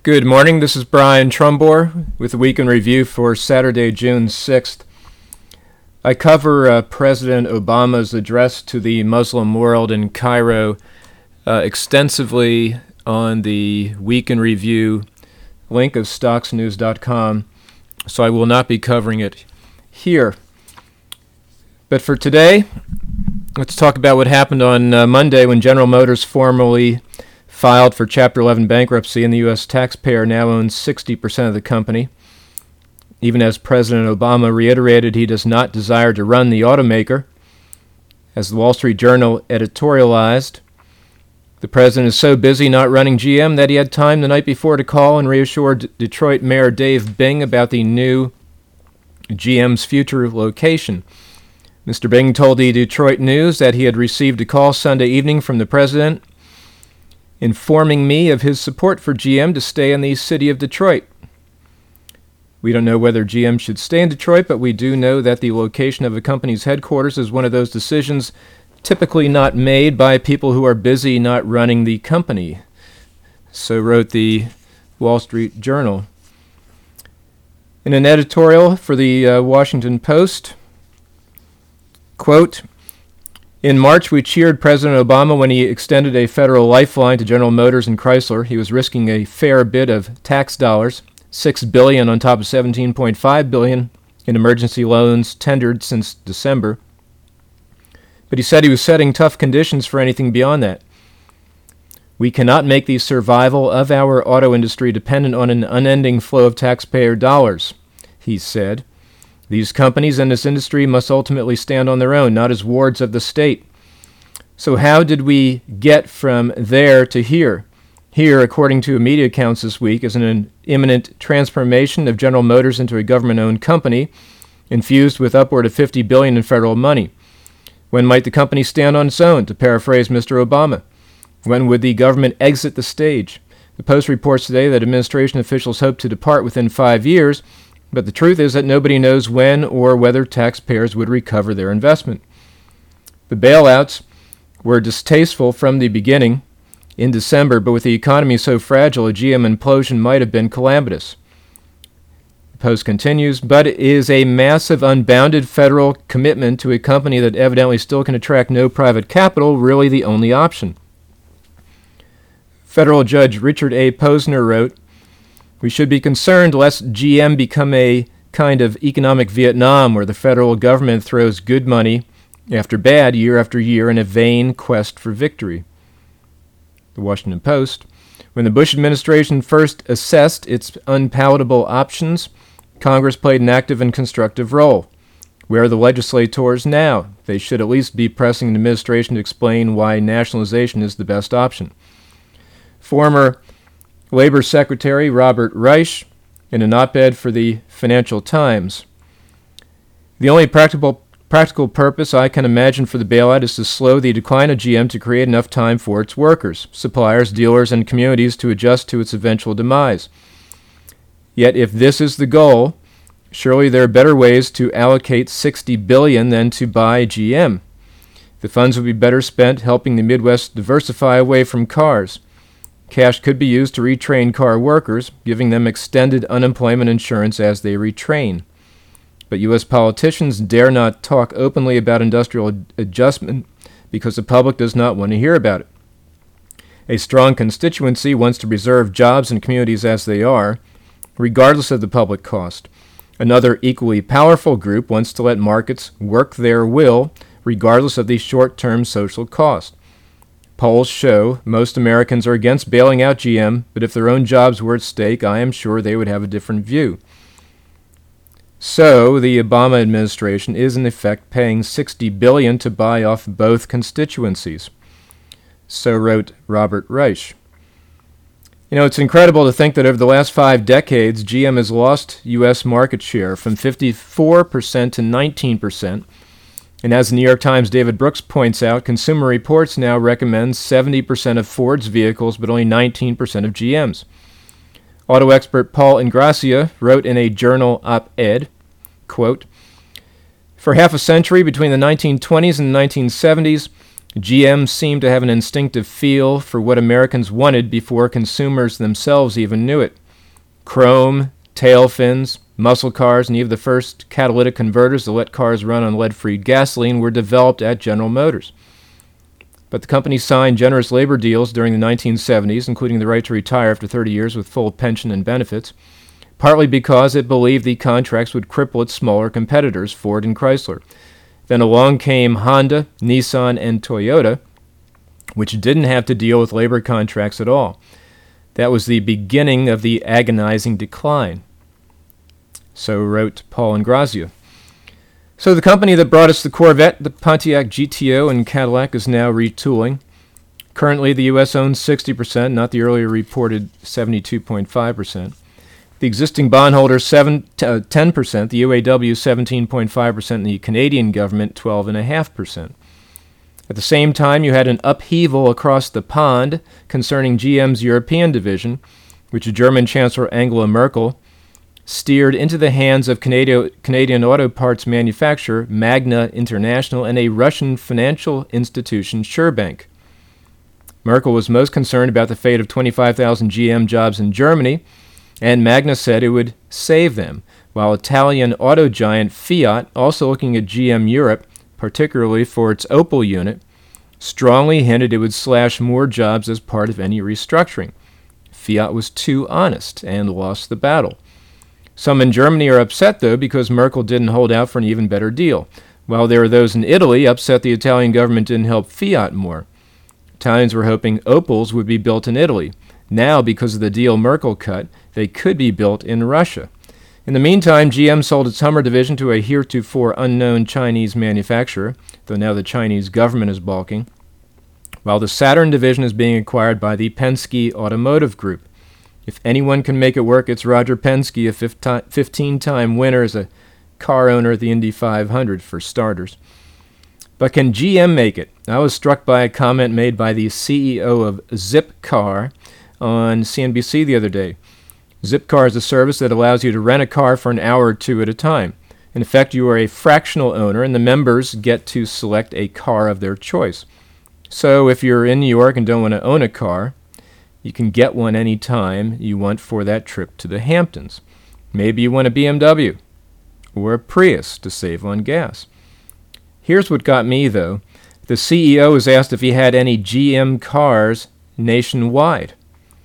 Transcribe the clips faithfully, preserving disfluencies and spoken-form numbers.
Good morning, this is Brian Trumbore with the Week in Review for Saturday, June sixth. I cover uh, President Obama's address to the Muslim world in Cairo uh, extensively on the Week in Review link of stocks news dot com, so I will not be covering it here. But for today, let's talk about what happened on uh, Monday when General Motors formally filed for Chapter eleven bankruptcy, and the U S taxpayer now owns sixty percent of the company, even as President Obama reiterated he does not desire to run the automaker. As the Wall Street Journal editorialized, the president is so busy not running G M that he had time the night before to call and reassure D- Detroit Mayor Dave Bing about the new G M's future location. Mister Bing told the Detroit News that he had received a call Sunday evening from the president informing me of his support for G M to stay in the city of Detroit. We don't know whether G M should stay in Detroit, but we do know that the location of a company's headquarters is one of those decisions typically not made by people who are busy not running the company. So wrote the Wall Street Journal. In an editorial for the uh, Washington Post, quote, "In March, we cheered President Obama when he extended a federal lifeline to General Motors and Chrysler. He was risking a fair bit of tax dollars, six billion dollars on top of seventeen point five billion dollars in emergency loans tendered since December. But he said he was setting tough conditions for anything beyond that. We cannot make the survival of our auto industry dependent on an unending flow of taxpayer dollars," he said. "These companies and this industry must ultimately stand on their own, not as wards of the state." So how did we get from there to here? Here, according to media accounts this week, is an imminent transformation of General Motors into a government-owned company, infused with upward of fifty billion dollars in federal money. When might the company stand on its own, to paraphrase Mister Obama? When would the government exit the stage? The Post reports today that administration officials hope to depart within five years, but the truth is that nobody knows when or whether taxpayers would recover their investment. The bailouts were distasteful from the beginning in December, but with the economy so fragile, a G M implosion might have been calamitous. The Post continues, but it is a massive, unbounded federal commitment to a company that evidently still can attract no private capital really the only option. Federal Judge Richard A. Posner wrote, "We should be concerned lest G M become a kind of economic Vietnam where the federal government throws good money after bad year after year in a vain quest for victory." The Washington Post, "When the Bush administration first assessed its unpalatable options, Congress played an active and constructive role. Where are the legislators now? They should at least be pressing the administration to explain why nationalization is the best option." Former Labor Secretary Robert Reich, in an op-ed for the Financial Times, "The only practical practical purpose I can imagine for the bailout is to slow the decline of G M to create enough time for its workers, suppliers, dealers, and communities to adjust to its eventual demise. Yet if this is the goal, surely there are better ways to allocate sixty billion dollars than to buy G M. The funds would be better spent helping the Midwest diversify away from cars. Cash could be used to retrain car workers, giving them extended unemployment insurance as they retrain. But U S politicians dare not talk openly about industrial ad- adjustment because the public does not want to hear about it. A strong constituency wants to preserve jobs and communities as they are, regardless of the public cost. Another equally powerful group wants to let markets work their will, regardless of the short-term social cost. Polls show most Americans are against bailing out G M, but if their own jobs were at stake, I am sure they would have a different view. So, the Obama administration is in effect paying sixty billion dollars to buy off both constituencies." So wrote Robert Reich. You know, it's incredible to think that over the last five decades, G M has lost U S market share from fifty-four percent to nineteen percent. And as the New York Times' David Brooks points out, Consumer Reports now recommends seventy percent of Ford's vehicles, but only nineteen percent of G M's. Auto expert Paul Ingrassia wrote in a journal op-ed, quote, "For half a century, between the nineteen twenties and the nineteen seventies, G M seemed to have an instinctive feel for what Americans wanted before consumers themselves even knew it. Chrome, tail fins, muscle cars, and even the first catalytic converters to let cars run on lead-free gasoline were developed at General Motors. But the company signed generous labor deals during the nineteen seventies, including the right to retire after thirty years with full pension and benefits, partly because it believed the contracts would cripple its smaller competitors, Ford and Chrysler. Then along came Honda, Nissan, and Toyota, which didn't have to deal with labor contracts at all. That was the beginning of the agonizing decline. So wrote Paul Ingrassia. So the company that brought us the Corvette, the Pontiac G T O, and Cadillac is now retooling. Currently, the U S owns sixty percent, not the earlier reported seventy-two point five percent. The existing bondholders seven, uh, ten percent, the U A W seventeen point five percent, and the Canadian government twelve point five percent. At the same time, you had an upheaval across the pond concerning G M's European division, which German Chancellor Angela Merkel steered into the hands of Canadian, Canadian auto parts manufacturer Magna International and a Russian financial institution, SureBank. Merkel was most concerned about the fate of twenty-five thousand G M jobs in Germany, and Magna said it would save them, while Italian auto giant Fiat, also looking at G M Europe, particularly for its Opel unit, strongly hinted it would slash more jobs as part of any restructuring. Fiat was too honest and lost the battle. Some in Germany are upset, though, because Merkel didn't hold out for an even better deal, while there are those in Italy upset the Italian government didn't help Fiat more. Italians were hoping Opels would be built in Italy. Now, because of the deal Merkel cut, they could be built in Russia. In the meantime, G M sold its Hummer division to a heretofore unknown Chinese manufacturer, though now the Chinese government is balking, while the Saturn division is being acquired by the Penske Automotive Group. If anyone can make it work, it's Roger Penske, a fifteen-time winner as a car owner at the Indy five hundred, for starters. But can G M make it? I was struck by a comment made by the C E O of Zipcar on C N B C the other day. Zipcar is a service that allows you to rent a car for an hour or two at a time. In effect, you are a fractional owner, and the members get to select a car of their choice. So if you're in New York and don't want to own a car, you can get one any time you want for that trip to the Hamptons. Maybe you want a B M W or a Prius to save on gas. Here's what got me, though. The C E O was asked if he had any G M cars nationwide.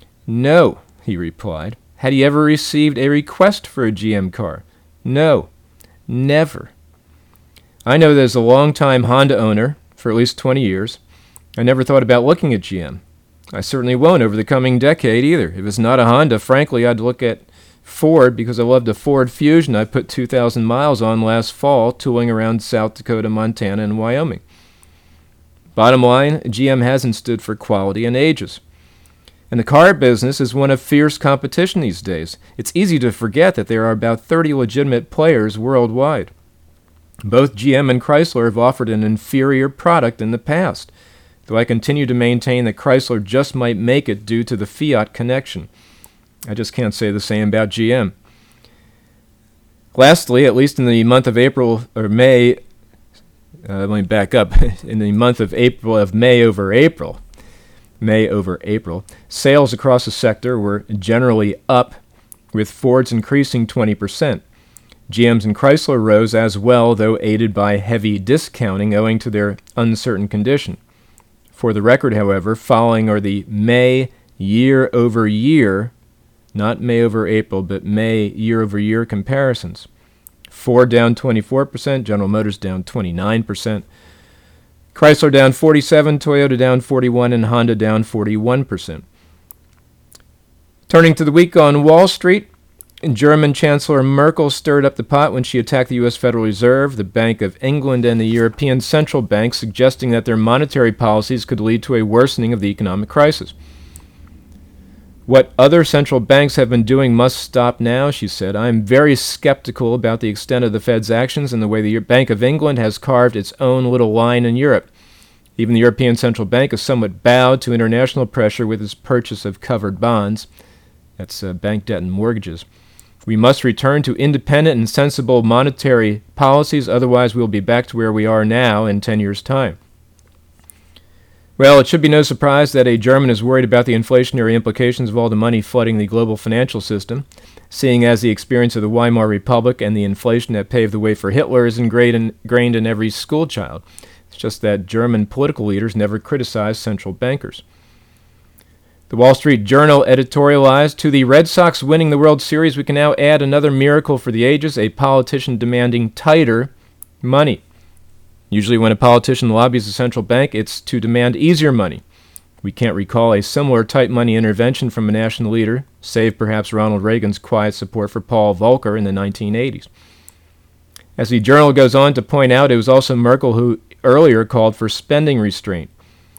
No, he replied. Had he ever received a request for a G M car? No, never. I know that as a longtime Honda owner for at least twenty years, I never thought about looking at G M. I certainly won't over the coming decade either. If it's not a Honda, frankly, I'd look at Ford because I loved a Ford Fusion I put two thousand miles on last fall, tooling around South Dakota, Montana, and Wyoming. Bottom line, G M hasn't stood for quality in ages. And the car business is one of fierce competition these days. It's easy to forget that there are about thirty legitimate players worldwide. Both G M and Chrysler have offered an inferior product in the past, though I continue to maintain that Chrysler just might make it due to the Fiat connection. I just can't say the same about G M. Lastly, at least in the month of April or May, uh, let me back up, in the month of April of May over April, May over April, sales across the sector were generally up, with Ford's increasing twenty percent. G M's and Chrysler rose as well, though aided by heavy discounting owing to their uncertain condition. For the record, however, following are the May year-over-year, not May over April, but May year-over-year comparisons. Ford down twenty-four percent, General Motors down twenty-nine percent, Chrysler down forty-seven percent, Toyota down forty-one percent, and Honda down forty-one percent. Turning to the week on Wall Street, German Chancellor Merkel stirred up the pot when she attacked the U S Federal Reserve, the Bank of England, and the European Central Bank, suggesting that their monetary policies could lead to a worsening of the economic crisis. What other central banks have been doing must stop now, she said. I am very skeptical about the extent of the Fed's actions and the way the Bank of England has carved its own little line in Europe. Even the European Central Bank has somewhat bowed to international pressure with its purchase of covered bonds. That's uh, bank debt and mortgages. We must return to independent and sensible monetary policies, otherwise we'll be back to where we are now in ten years' time. Well, it should be no surprise that a German is worried about the inflationary implications of all the money flooding the global financial system, seeing as the experience of the Weimar Republic and the inflation that paved the way for Hitler is ingrained in every schoolchild. It's just that German political leaders never criticized central bankers. The Wall Street Journal editorialized, "To the Red Sox winning the World Series, we can now add another miracle for the ages, a politician demanding tighter money." Usually when a politician lobbies the central bank, it's to demand easier money. We can't recall a similar tight money intervention from a national leader, save perhaps Ronald Reagan's quiet support for Paul Volcker in the nineteen eighties. As the Journal goes on to point out, it was also Merkel who earlier called for spending restraint,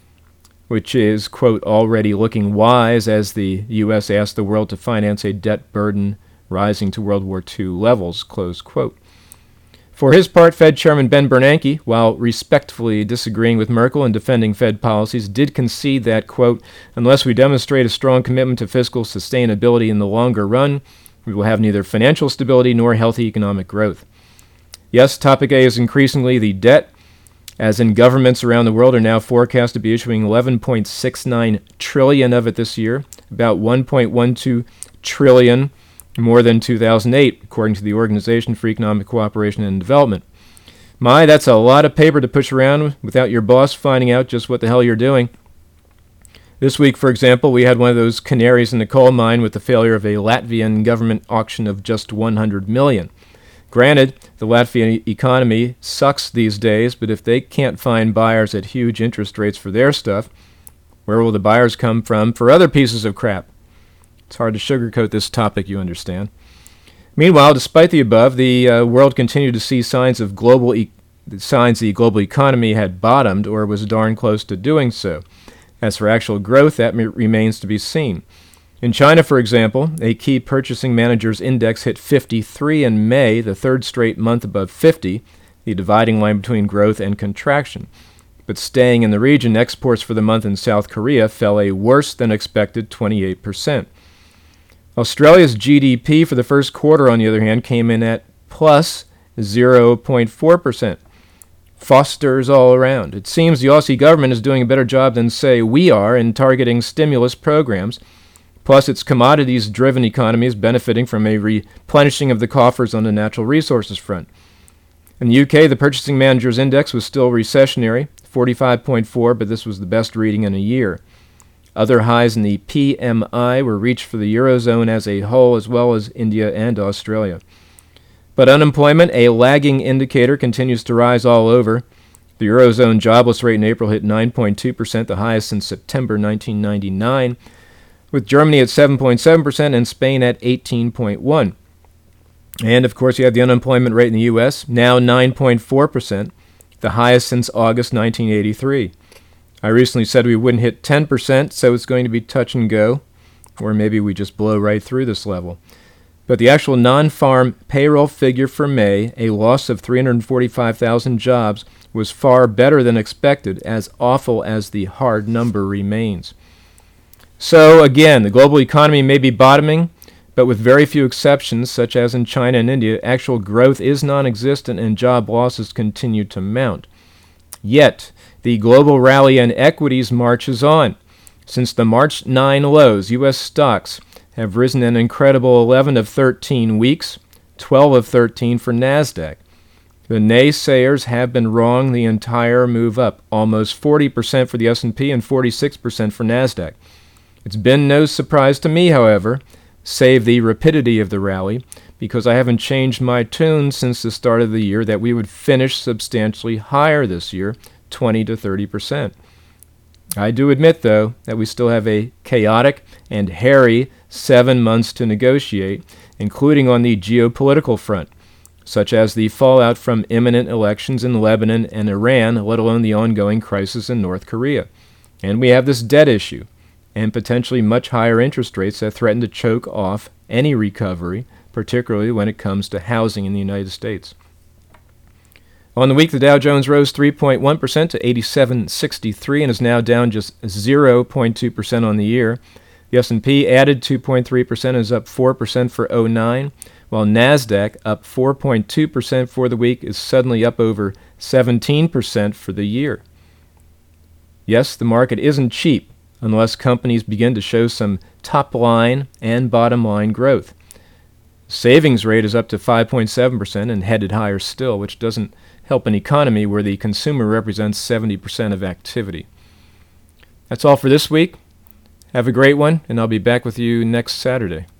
which is, quote, already looking wise as the U S asked the world to finance a debt burden rising to World War Two levels, close quote. For his part, Fed Chairman Ben Bernanke, while respectfully disagreeing with Merkel and defending Fed policies, did concede that, quote, unless we demonstrate a strong commitment to fiscal sustainability in the longer run, we will have neither financial stability nor healthy economic growth. Yes, topic A is increasingly the debt, as in governments around the world are now forecast to be issuing eleven point six nine trillion dollars of it this year, about one point one two trillion dollars more than two thousand eight, according to the Organization for Economic Cooperation and Development. My, that's a lot of paper to push around without your boss finding out just what the hell you're doing. This week, for example, we had one of those canaries in the coal mine with the failure of a Latvian government auction of just one hundred million dollars. Granted, the Latvian economy sucks these days, but if they can't find buyers at huge interest rates for their stuff, where will the buyers come from for other pieces of crap? It's hard to sugarcoat this topic, you understand. Meanwhile, despite the above, the uh, world continued to see signs of global e- signs the global economy had bottomed or was darn close to doing so. As for actual growth, that m- remains to be seen. In China, for example, a key purchasing managers index hit fifty-three in May, the third straight month above fifty, the dividing line between growth and contraction. But staying in the region, exports for the month in South Korea fell a worse than expected twenty-eight percent. Australia's G D P for the first quarter, on the other hand, came in at plus zero point four percent. Fosters all around. It seems the Aussie government is doing a better job than, say, we are in targeting stimulus programs. Plus, its commodities-driven economy is benefiting from a replenishing of the coffers on the natural resources front. In the U K, the Purchasing Managers Index was still recessionary, forty-five point four, but this was the best reading in a year. Other highs in the P M I were reached for the Eurozone as a whole, as well as India and Australia. But unemployment, a lagging indicator, continues to rise all over. The Eurozone jobless rate in April hit nine point two percent, the highest since September nineteen ninety-nine, with Germany at seven point seven percent and Spain at eighteen point one percent. And, of course, you have the unemployment rate in the U S, now nine point four percent, the highest since August nineteen eighty-three. I recently said we wouldn't hit ten percent, so it's going to be touch and go, or maybe we just blow right through this level. But the actual non-farm payroll figure for May, a loss of three hundred forty-five thousand jobs, was far better than expected, as awful as the hard number remains. So, again, the global economy may be bottoming, but with very few exceptions, such as in China and India, actual growth is non-existent and job losses continue to mount. Yet, the global rally in equities marches on. Since the March ninth lows, U S stocks have risen an incredible eleven of thirteen weeks, twelve of thirteen for NASDAQ. The naysayers have been wrong the entire move up, almost forty percent for the S and P and forty-six percent for NASDAQ. It's been no surprise to me, however, save the rapidity of the rally, because I haven't changed my tune since the start of the year that we would finish substantially higher this year, twenty to thirty percent. I do admit, though, that we still have a chaotic and hairy seven months to negotiate, including on the geopolitical front, such as the fallout from imminent elections in Lebanon and Iran, let alone the ongoing crisis in North Korea. And we have this debt issue, and potentially much higher interest rates that threaten to choke off any recovery, particularly when it comes to housing in the United States. On the week, the Dow Jones rose three point one percent to eighty-seven sixty-three and is now down just zero point two percent on the year. The S and P added two point three percent and is up four percent for oh nine, while NASDAQ, up four point two percent for the week, is suddenly up over seventeen percent for the year. Yes, the market isn't cheap unless companies begin to show some top-line and bottom-line growth. Savings rate is up to five point seven percent and headed higher still, which doesn't help an economy where the consumer represents seventy percent of activity. That's all for this week. Have a great one, and I'll be back with you next Saturday.